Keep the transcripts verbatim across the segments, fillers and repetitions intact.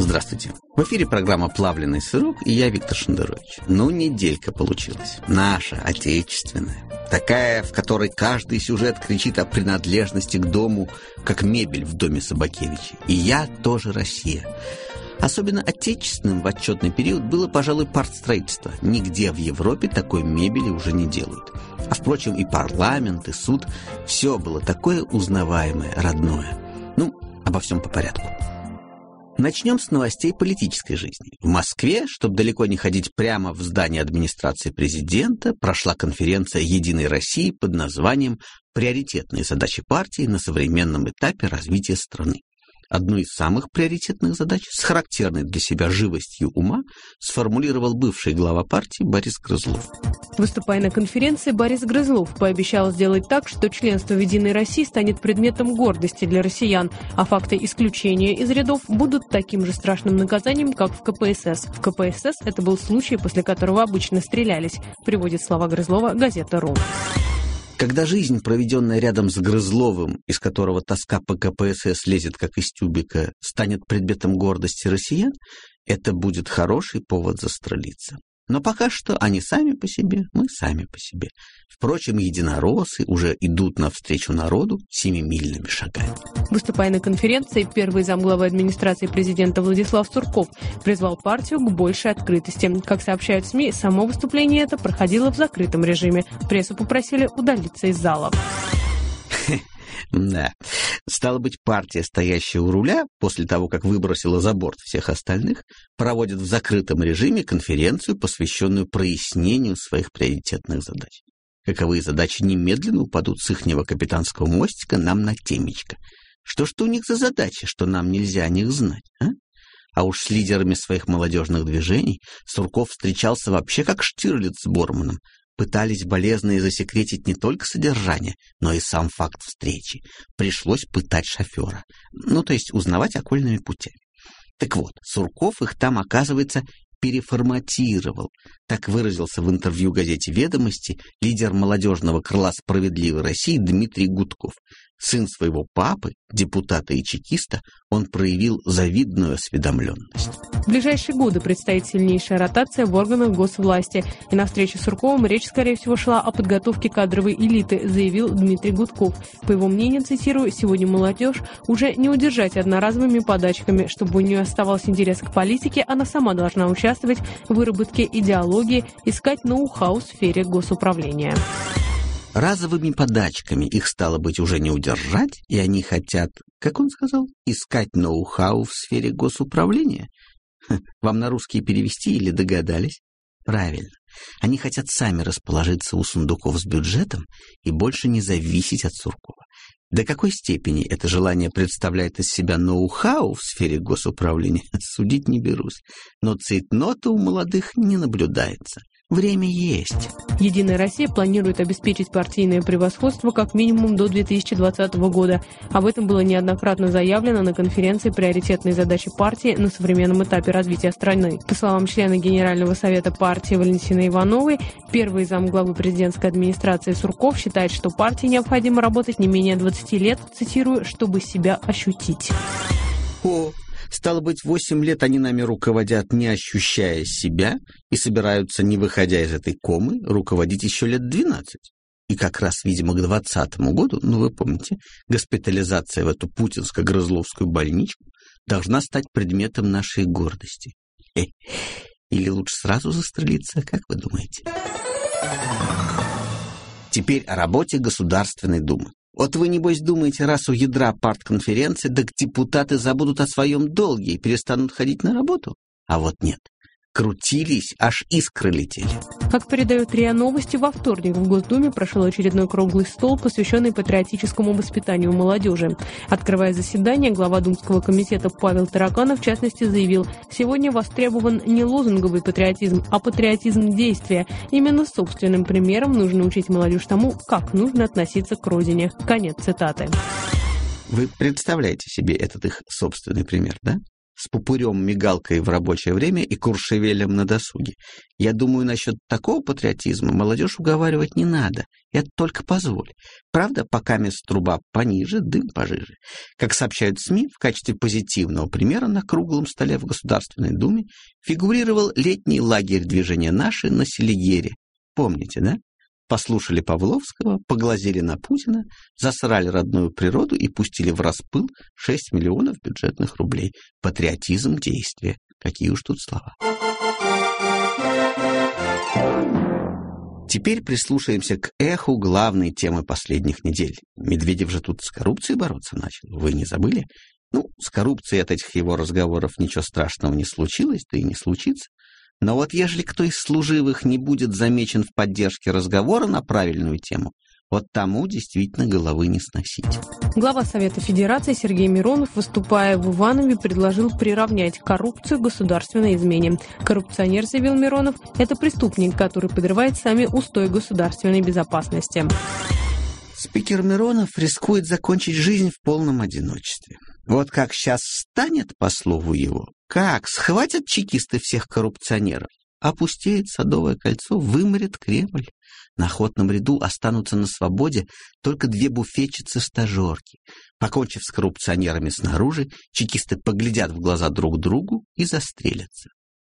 Здравствуйте. В эфире программа «Плавленый сырок» и я, Виктор Шендерович. Ну, неделька получилась. Наша, отечественная. Такая, в которой каждый сюжет кричит о принадлежности к дому, как мебель в доме Собакевича. И я тоже Россия. Особенно отечественным в отчетный период было, пожалуй, партстроительство. Нигде в Европе такой мебели уже не делают. А, впрочем, и парламент, и суд – все было такое узнаваемое, родное. Ну, обо всем по порядку. Начнем с новостей политической жизни. В Москве, чтобы далеко не ходить прямо в здание администрации президента, прошла конференция «Единой России» под названием «Приоритетные задачи партии на современном этапе развития страны». Одну из самых приоритетных задач, с характерной для себя живостью ума, сформулировал бывший глава партии Борис Грызлов. Выступая на конференции, Борис Грызлов пообещал сделать так, что членство в «Единой России» станет предметом гордости для россиян, а факты исключения из рядов будут таким же страшным наказанием, как в ка пэ эс эс. В ка пэ эс эс это был случай, после которого обычно стрелялись, приводит слова Грызлова газета «Ру». Когда жизнь, проведенная рядом с Грызловым, из которого тоска по ка пэ эс эс лезет как из тюбика, станет предметом гордости россиян, это будет хороший повод застрелиться. Но пока что они сами по себе, мы сами по себе. Впрочем, единороссы уже идут навстречу народу семимильными шагами. Выступая на конференции, первый замглавы администрации президента Владислав Сурков призвал партию к большей открытости. Как сообщают СМИ, само выступление это проходило в закрытом режиме. Прессу попросили удалиться из зала. Да. Стало быть, партия, стоящая у руля, после того, как выбросила за борт всех остальных, проводит в закрытом режиме конференцию, посвященную прояснению своих приоритетных задач. Каковые задачи немедленно упадут с ихнего капитанского мостика нам на темечко. Что ж у них за задачи, что нам нельзя о них знать, а? А уж с лидерами своих молодежных движений Сурков встречался вообще как Штирлиц с Борманом. Пытались болезные засекретить не только содержание, но и сам факт встречи. Пришлось пытать шофера. Ну, то есть узнавать окольными путями. Так вот, Сурков их там, оказывается, переформатировал. Так выразился в интервью газете «Ведомости» лидер молодежного крыла «Справедливой России» Дмитрий Гудков. Сын своего папы, депутата и чекиста, он проявил завидную осведомленность. В ближайшие годы предстоит сильнейшая ротация в органах госвласти. И на встрече с Сурковым речь, скорее всего, шла о подготовке кадровой элиты, заявил Дмитрий Гудков. По его мнению, цитирую, «сегодня молодежь уже не удержать одноразовыми подачками. Чтобы у нее оставался интерес к политике, она сама должна участвовать в выработке идеологии, искать ноу-хау в сфере госуправления». Разовыми подачками их, стало быть, уже не удержать, и они хотят, как он сказал, искать ноу-хау в сфере госуправления? Ха, вам на русский перевести или догадались? Правильно. Они хотят сами расположиться у сундуков с бюджетом и больше не зависеть от Суркова. До какой степени это желание представляет из себя ноу-хау в сфере госуправления, судить не берусь. Но цейтнота у молодых не наблюдается. Время есть. «Единая Россия» планирует обеспечить партийное превосходство как минимум до две тысячи двадцатого года. Об этом было неоднократно заявлено на конференции «Приоритетные задачи партии на современном этапе развития страны». По словам члена Генерального совета партии Валентины Ивановой, первый замглавы президентской администрации Сурков считает, что партии необходимо работать не менее двадцати лет, цитирую, чтобы себя ощутить. О! Стало быть, восемь лет они нами руководят, не ощущая себя, и собираются, не выходя из этой комы, руководить еще лет двенадцать. И как раз, видимо, к двадцатому году, ну вы помните, госпитализация в эту путинско-грызловскую больничку должна стать предметом нашей гордости. Э, или лучше сразу застрелиться, как вы думаете? Теперь о работе Государственной Думы. Вот вы, небось, думаете, раз у ядра партконференции, так депутаты забудут о своем долге и перестанут ходить на работу? А вот нет. Крутились, аж искры летели. Как передает РИА Новости, во вторник в Госдуме прошел очередной круглый стол, посвященный патриотическому воспитанию молодежи. Открывая заседание, глава Думского комитета Павел Тараканов, в частности, заявил, сегодня востребован не лозунговый патриотизм, а патриотизм действия. Именно собственным примером нужно учить молодежь тому, как нужно относиться к родине. Конец цитаты. Вы представляете себе этот их собственный пример, да? с пупырем-мигалкой в рабочее время и куршевелем на досуге. Я думаю, насчет такого патриотизма молодежь уговаривать не надо. Это только позволь. Правда, пока мест труба пониже, дым пожиже. Как сообщают СМИ, в качестве позитивного примера на круглом столе в Государственной Думе фигурировал летний лагерь движения «Наши» на Селигере. Помните, да? Послушали Павловского, поглазели на Путина, засрали родную природу и пустили в распыл шесть миллионов бюджетных рублей. Патриотизм действия. Какие уж тут слова. Теперь прислушаемся к эху главной темы последних недель. Медведев же тут с коррупцией бороться начал. Вы не забыли? Ну, с коррупцией от этих его разговоров ничего страшного не случилось, да и не случится. Но вот ежели кто из служивых не будет замечен в поддержке разговора на правильную тему, вот тому действительно головы не сносить. Глава Совета Федерации Сергей Миронов, выступая в Иванове, предложил приравнять коррупцию к государственной измене. Коррупционер, заявил Миронов, это преступник, который подрывает сами устои государственной безопасности. Спикер Миронов рискует закончить жизнь в полном одиночестве. Вот как сейчас станет, по слову его, как схватят чекисты всех коррупционеров, опустеет Садовое кольцо, вымрет Кремль. На охотном ряду останутся на свободе только две буфетчицы-стажерки. Покончив с коррупционерами снаружи, чекисты поглядят в глаза друг другу и застрелятся.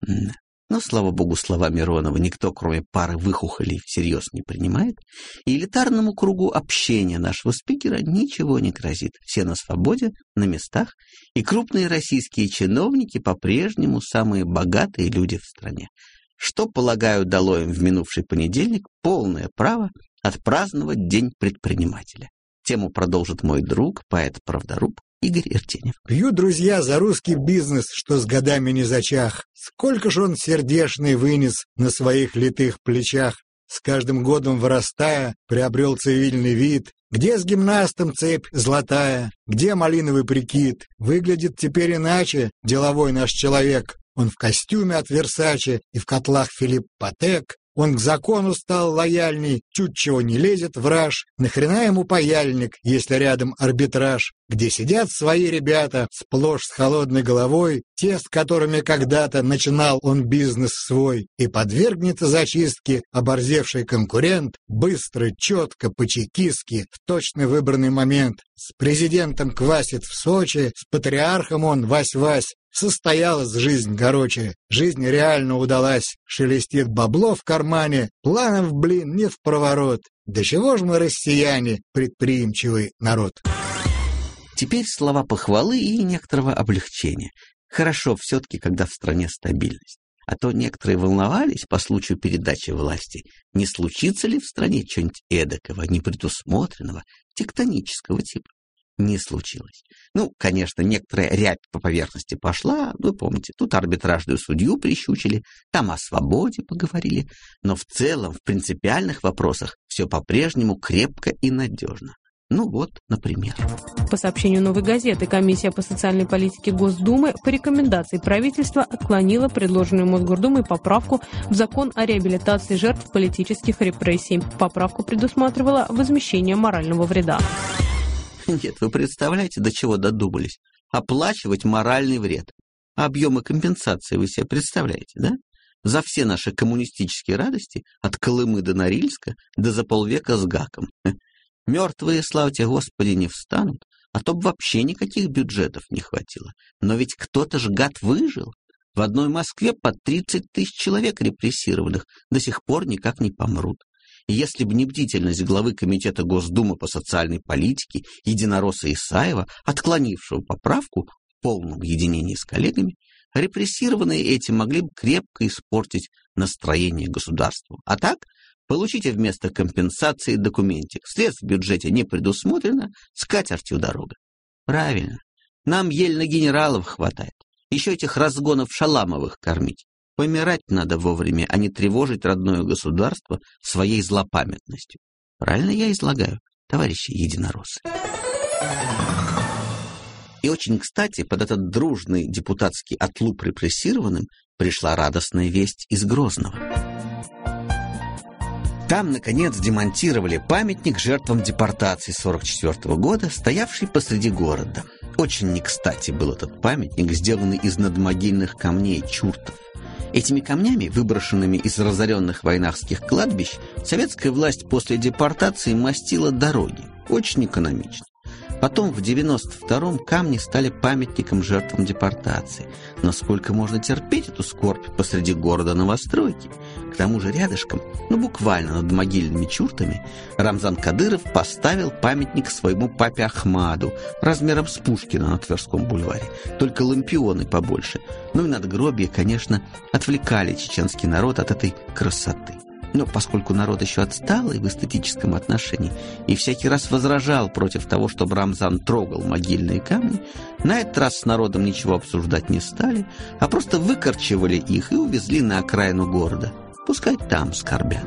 Но, слава богу, слова Миронова никто, кроме пары выхухолей, всерьез не принимает, и элитарному кругу общения нашего спикера ничего не грозит. Все на свободе, на местах, и крупные российские чиновники по-прежнему самые богатые люди в стране. Что, полагаю, дало им в минувший понедельник полное право отпраздновать День предпринимателя. Тему продолжит мой друг, поэт-правдоруб Игорь Иртенев. Пью, друзья, за русский бизнес, что с годами не зачах. Сколько ж он сердечный вынес на своих литых плечах. С каждым годом вырастая, приобрел цивильный вид. Где с гимнастом цепь золотая, где малиновый прикид? Выглядит теперь иначе деловой наш человек. Он в костюме от Версаче и в котлах Филипп Патек. Он к закону стал лояльней, чуть чего не лезет враж. Нахрена ему паяльник, если рядом арбитраж, где сидят свои ребята, сплошь с холодной головой, те, с которыми когда-то начинал он бизнес свой, и подвергнется зачистке оборзевший конкурент, быстро, четко, по-чекистски, в точно выбранный момент. С президентом квасит в Сочи, с патриархом он вась-вась. Состоялась жизнь короче, жизнь реально удалась, шелестит бабло в кармане, планов, блин, не впроворот. Да чего ж мы, россияне, предприимчивый народ? Теперь слова похвалы и некоторого облегчения. Хорошо все-таки, когда в стране стабильность. А то некоторые волновались по случаю передачи власти, не случится ли в стране чего-нибудь эдакого, непредусмотренного, тектонического типа. Не случилось. Ну, конечно, некоторая рябь по поверхности пошла, вы помните, тут арбитражную судью прищучили, там о свободе поговорили, но в целом, в принципиальных вопросах все по-прежнему крепко и надежно. Ну вот, например. По сообщению «Новой газеты», комиссия по социальной политике Госдумы по рекомендации правительства отклонила предложенную Мосгордумой поправку в закон о реабилитации жертв политических репрессий. Поправка предусматривала возмещение морального вреда. Нет, вы представляете, до чего додумались? Оплачивать моральный вред. Объемы компенсации вы себе представляете, да? За все наши коммунистические радости, от Колымы до Норильска, да за полвека с гаком. Мертвые, слава тебе, Господи, не встанут, а то бы вообще никаких бюджетов не хватило. Но ведь кто-то ж, гад, выжил. В одной Москве по тридцать тысяч человек репрессированных до сих пор никак не помрут. И если бы не бдительность главы Комитета Госдумы по социальной политике единоросса Исаева, отклонившего поправку в полном единении с коллегами, репрессированные этим могли бы крепко испортить настроение государству. А так, получите вместо компенсации документик. Средств в бюджете не предусмотрено, с катертью дорога. Правильно. Нам еле на генералов хватает. Еще этих разгонов Шаламовых кормить. Помирать надо вовремя, а не тревожить родное государство своей злопамятностью. Правильно я излагаю, товарищи единороссы? И очень кстати, под этот дружный депутатский отлуп репрессированным пришла радостная весть из Грозного. Там, наконец, демонтировали памятник жертвам депортации сорок четвёртого года, стоявший посреди города. Очень не кстати был этот памятник, сделанный из надмогильных камней чуртов. Этими камнями, выброшенными из разоренных войнахских кладбищ, советская власть после депортации мастила дороги. Очень экономично. Потом в девяносто втором камни стали памятником жертвам депортации. Но сколько можно терпеть эту скорбь посреди города новостройки? К тому же рядышком, ну буквально над могильными чуртами, Рамзан Кадыров поставил памятник своему папе Ахмаду размером с Пушкина на Тверском бульваре. Только лампионы побольше. Ну и надгробия, конечно, отвлекали чеченский народ от этой красоты. Но поскольку народ еще отсталый в эстетическом отношении и всякий раз возражал против того, чтобы Рамзан трогал могильные камни, на этот раз с народом ничего обсуждать не стали, а просто выкорчевали их и увезли на окраину города. Пускай там скорбят.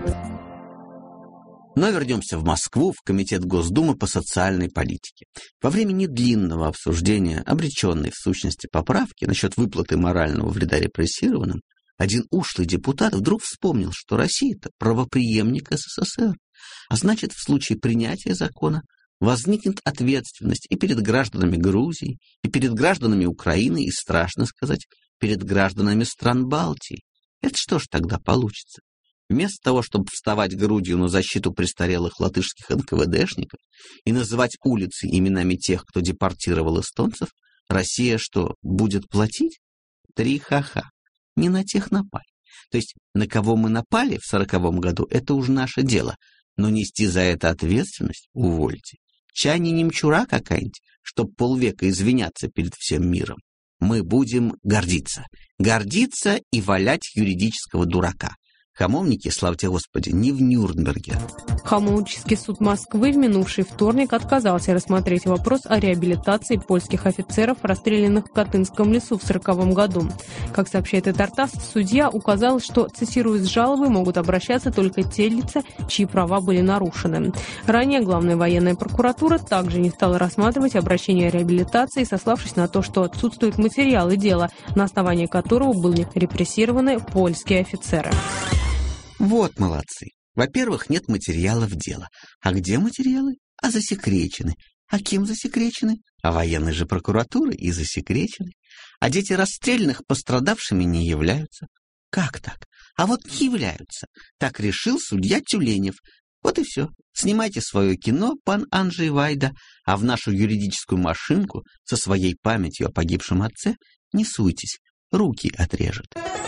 Но вернемся в Москву, в Комитет Госдумы по социальной политике. Во время недлинного обсуждения обреченной в сущности поправки насчет выплаты морального вреда репрессированным, один ушлый депутат вдруг вспомнил, что Россия-то правопреемник СССР, а значит, в случае принятия закона возникнет ответственность и перед гражданами Грузии, и перед гражданами Украины, и, страшно сказать, перед гражданами стран Балтии. Это что ж тогда получится? Вместо того, чтобы вставать грудью на защиту престарелых латышских эн ка вэ дэшников и называть улицы именами тех, кто депортировал эстонцев, Россия что, будет платить? Три ха-ха. Не на тех напали. То есть на кого мы напали в сороковом году, это уж наше дело. Но нести за это ответственность увольте. Чай не немчура какая-нибудь, чтоб полвека извиняться перед всем миром. Мы будем гордиться. Гордиться и валять юридического дурака. Хамовники, славьте Господи, не в Нюрнберге. Хамовнический суд Москвы в минувший вторник отказался рассмотреть вопрос о реабилитации польских офицеров, расстрелянных в Катынском лесу в сороковом году. Как сообщает Этартас, судья указал, что, цитирую, с жалобой могут обращаться только те лица, чьи права были нарушены. Ранее Главная военная прокуратура также не стала рассматривать обращение о реабилитации, сославшись на то, что отсутствуют материалы дела, на основании которого были репрессированы польские офицеры. Вот молодцы. Во-первых, нет материалов дела. А где материалы? А засекречены. А кем засекречены? А военной же прокуратурой и засекречены. А дети расстрелянных пострадавшими не являются. Как так? А вот не являются. Так решил судья Тюленев. Вот и все. Снимайте свое кино, пан Анджей Вайда, а в нашу юридическую машинку со своей памятью о погибшем отце не суйтесь, руки отрежет.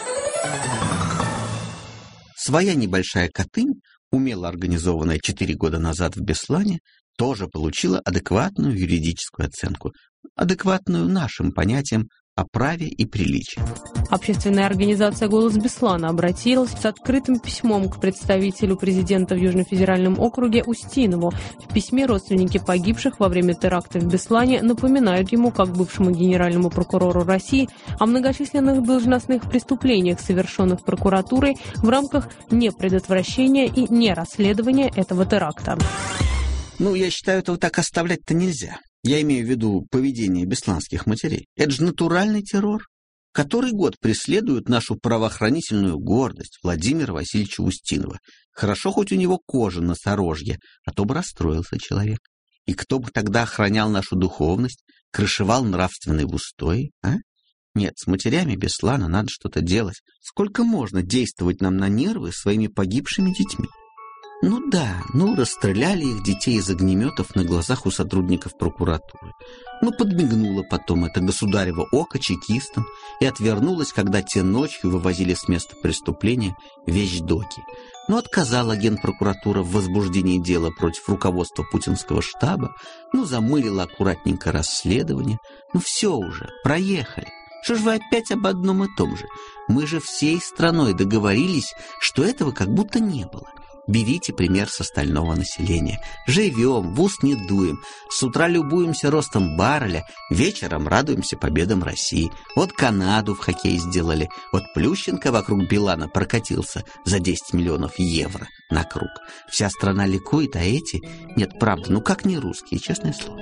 Своя небольшая Катынь, умело организованная четыре года назад в Беслане, тоже получила адекватную юридическую оценку, адекватную нашим понятиям о праве и приличии. Общественная организация «Голос Беслана» обратилась с открытым письмом к представителю президента в Южно-федеральном округе Устинову. В письме родственники погибших во время теракта в Беслане напоминают ему, как бывшему генеральному прокурору России, о многочисленных должностных преступлениях, совершенных прокуратурой в рамках непредотвращения и нерасследования этого теракта. Ну, я считаю, этого так оставлять-то нельзя. Я имею в виду поведение бесланских матерей. Это же натуральный террор. Который год преследуют нашу правоохранительную гордость Владимира Васильевича Устинова. Хорошо, хоть у него кожа носорожья, а то бы расстроился человек. И кто бы тогда охранял нашу духовность, крышевал нравственные устои, а? Нет, с матерями Беслана надо что-то делать. Сколько можно действовать нам на нервы своими погибшими детьми? Ну да, ну расстреляли их детей из огнеметов на глазах у сотрудников прокуратуры. Ну подмигнуло потом это государево око чекистам и отвернулось, когда те ночью вывозили с места преступления вещдоки. Ну отказала генпрокуратура в возбуждении дела против руководства путинского штаба, ну замылила аккуратненько расследование. Ну все уже, проехали. Что ж вы опять об одном и том же? Мы же всей страной договорились, что этого как будто не было. Берите пример с остального населения. Живем, в ус не дуем. С утра любуемся ростом барреля, вечером радуемся победам России. Вот Канаду в хоккей сделали. Вот Плющенко вокруг Билана прокатился за десять миллионов евро на круг. Вся страна ликует, а эти... Нет, правда, ну как не русские, честное слово.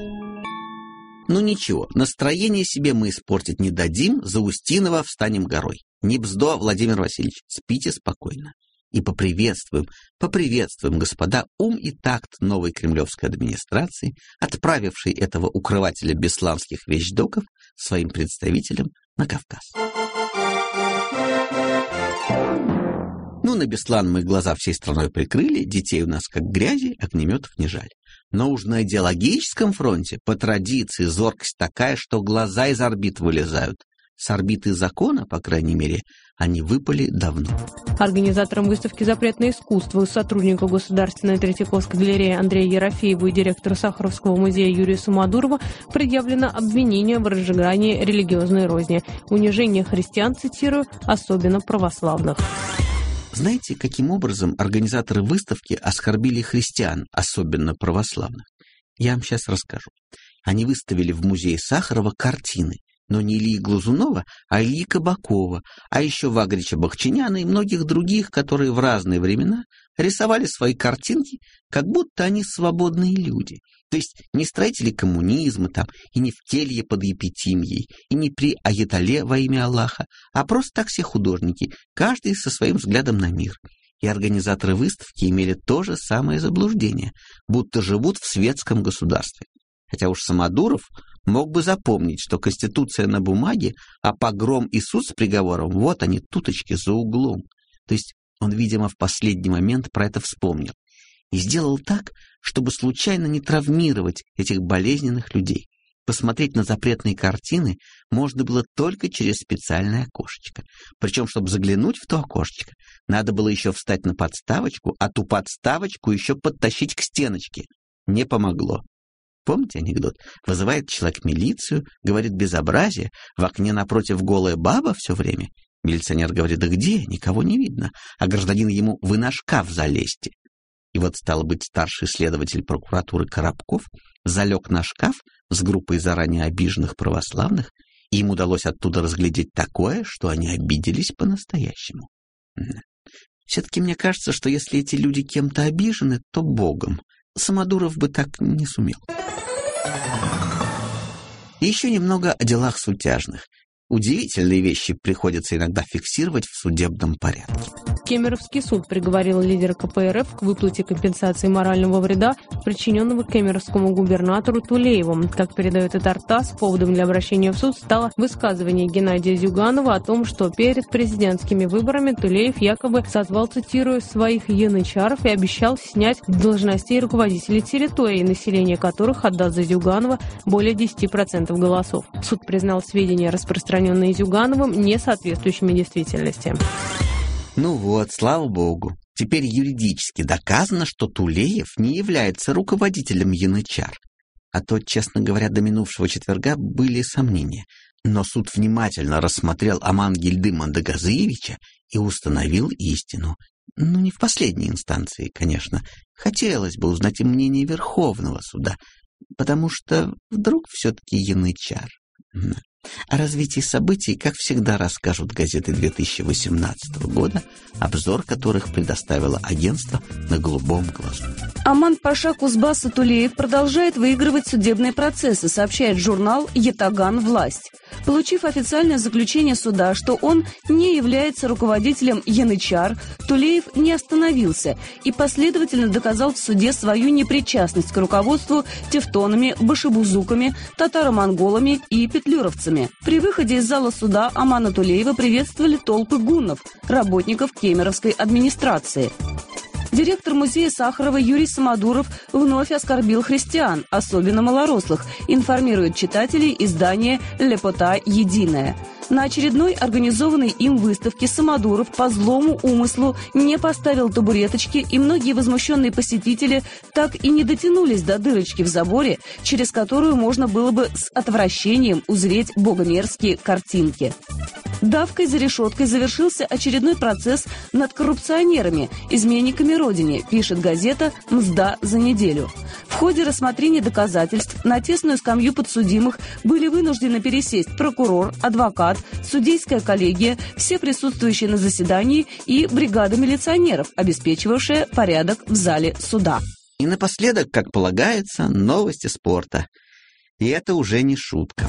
Ну ничего, настроение себе мы испортить не дадим, за Устинова встанем горой. Не бздо, Владимир Васильевич, спите спокойно. И поприветствуем, поприветствуем, господа, ум и такт новой кремлевской администрации, отправившей этого укрывателя бесланских вещдоков своим представителям на Кавказ. Ну, на Беслан мы глаза всей страной прикрыли, детей у нас как грязи, огнеметов не жаль. Но уж на идеологическом фронте по традиции зоркость такая, что глаза из орбит вылезают. С орбиты закона, по крайней мере, они выпали давно. Организаторам выставки «Запретное искусство», сотруднику Государственной Третьяковской галереи Андрею Ерофееву и директору Сахаровского музея Юрию Самодурову предъявлено обвинение в разжигании религиозной розни, унижение христиан, цитирую, особенно православных. Знаете, каким образом организаторы выставки оскорбили христиан, особенно православных? Я вам сейчас расскажу. Они выставили в музее Сахарова картины, но не Ильи Глазунова, а Ильи Кабакова, а еще Вагрича Бахчиняна и многих других, которые в разные времена рисовали свои картинки, как будто они свободные люди. То есть не строители коммунизма там, и не в келье под Епитимией, и не при Аятоле во имя Аллаха, а просто так все художники, каждый со своим взглядом на мир. И организаторы выставки имели то же самое заблуждение, будто живут в светском государстве. Хотя уж Самодуров мог бы запомнить, что Конституция на бумаге, а погром и суд с приговором, вот они, туточки, за углом. То есть он, видимо, в последний момент про это вспомнил. И сделал так, чтобы случайно не травмировать этих болезненных людей. Посмотреть на запретные картины можно было только через специальное окошечко. Причем, чтобы заглянуть в то окошечко, надо было еще встать на подставочку, а ту подставочку еще подтащить к стеночке. Не помогло. Помните анекдот? Вызывает человек милицию, говорит безобразие, в окне напротив голая баба все время. Милиционер говорит, да где, никого не видно, а гражданин ему, вы на шкаф залезьте. И вот, стало быть, старший следователь прокуратуры Коробков залег на шкаф с группой заранее обиженных православных, и им удалось оттуда разглядеть такое, что они обиделись по-настоящему. Все-таки мне кажется, что если эти люди кем-то обижены, то Богом. Самодуров бы так не сумел. И еще немного о делах сутяжных. Удивительные вещи приходится иногда фиксировать в судебном порядке. Кемеровский суд приговорил лидера ка пэ эр эф к выплате компенсации морального вреда, причиненного кемеровскому губернатору Тулееву. Как передает это ТАСС, поводом для обращения в суд стало высказывание Геннадия Зюганова о том, что перед президентскими выборами Тулеев якобы созвал, цитирую, своих янычаров и обещал снять должностей руководителей территорий, население которых отдаст за Зюганова более десяти процентов голосов. Суд признал сведения, распространенные Зюгановым, не соответствующими действительности. Ну вот, слава богу. Теперь юридически доказано, что Тулеев не является руководителем янычар. А то, честно говоря, до минувшего четверга были сомнения. Но суд внимательно рассмотрел Амангельды Мандагазыевича и установил истину. Ну, не в последней инстанции, конечно. Хотелось бы узнать и мнение Верховного суда, потому что вдруг все-таки янычар. О развитии событий, как всегда, расскажут газеты две тысячи восемнадцатого года, обзор которых предоставило агентство «На голубом глазу». Аман-паша Кузбасс Тулеев продолжает выигрывать судебные процессы, сообщает журнал «Ятаган. Власть». Получив официальное заключение суда, что он не является руководителем янычар, Тулеев не остановился и последовательно доказал в суде свою непричастность к руководству тевтонами, башибузуками, татаро-монголами и петлюровцами. При выходе из зала суда Амана Тулеева приветствовали толпы гуннов, работников кемеровской администрации. Директор музея Сахарова Юрий Самодуров вновь оскорбил христиан, особенно малорослых, информирует читателей издание «Лепота единая». На очередной организованной им выставке Самодуров по злому умыслу не поставил табуреточки, и многие возмущенные посетители так и не дотянулись до дырочки в заборе, через которую можно было бы с отвращением узреть богомерзкие картинки. Давкой за решеткой завершился очередной процесс над коррупционерами, изменниками Родине, пишет газета «Мзда за неделю». В ходе рассмотрения доказательств на тесную скамью подсудимых были вынуждены пересесть прокурор, адвокат, судейская коллегия, все присутствующие на заседании и бригада милиционеров, обеспечивавшая порядок в зале суда. И напоследок, как полагается, новости спорта. И это уже не шутка.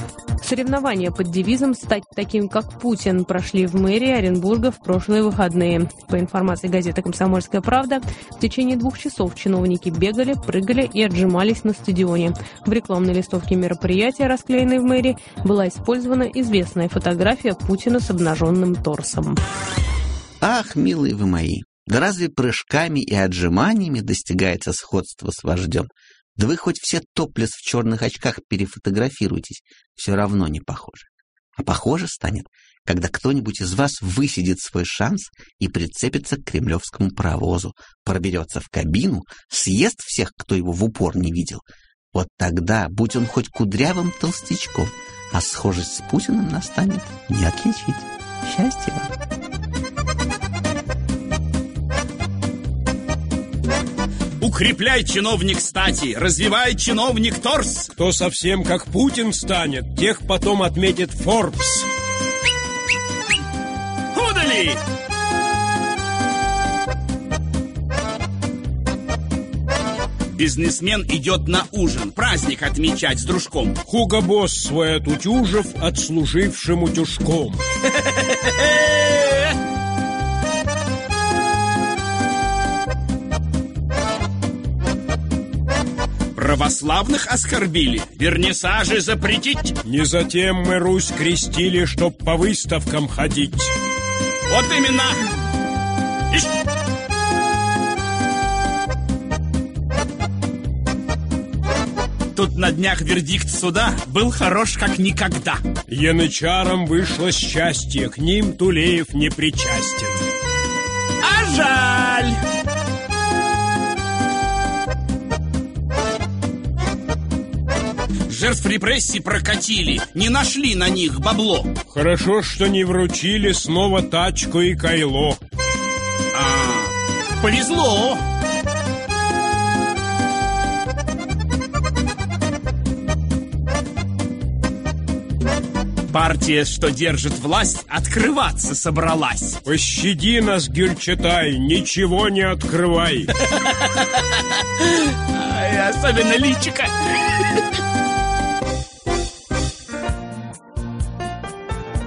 Соревнования под девизом «Стать таким, как Путин» прошли в мэрии Оренбурга в прошлые выходные. По информации газеты «Комсомольская правда», в течение двух часов чиновники бегали, прыгали и отжимались на стадионе. В рекламной листовке мероприятия, расклеенной в мэрии, была использована известная фотография Путина с обнаженным торсом. Ах, милые вы мои, да разве прыжками и отжиманиями достигается сходство с вождем? Да вы хоть все топлес в черных очках перефотографируйтесь, все равно не похоже. А похоже станет, когда кто-нибудь из вас высидит свой шанс и прицепится к кремлевскому паровозу, проберется в кабину, съест всех, кто его в упор не видел. Вот тогда, будь он хоть кудрявым толстячком, а схожесть с Путиным настанет не отличить. Счастья вам! Укрепляй, чиновник, стати, развивай, чиновник, торс. Кто совсем как Путин станет, тех потом отметит Forbes. Удали! Бизнесмен идет на ужин, праздник отмечать с дружком. Хуго-босс свой отутюжив, отслужившим утюжком. Православных оскорбили, вернисажи запретить. Не затем мы Русь крестили, чтоб по выставкам ходить. Вот именно. Ишь. Тут на днях вердикт суда был хорош как никогда. Янычарам вышло счастье, к ним Тулеев не причастен. А жаль. Жертв репрессий прокатили, не нашли на них бабло. Хорошо, что не вручили снова тачку и кайло. А, повезло. Партия, что держит власть, открываться собралась. Пощади нас, Гюльчатай, ничего не открывай. Особенно личика.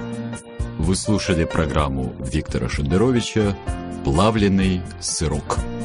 Вы слушали программу Виктора Шендеровича «Плавленый сырок».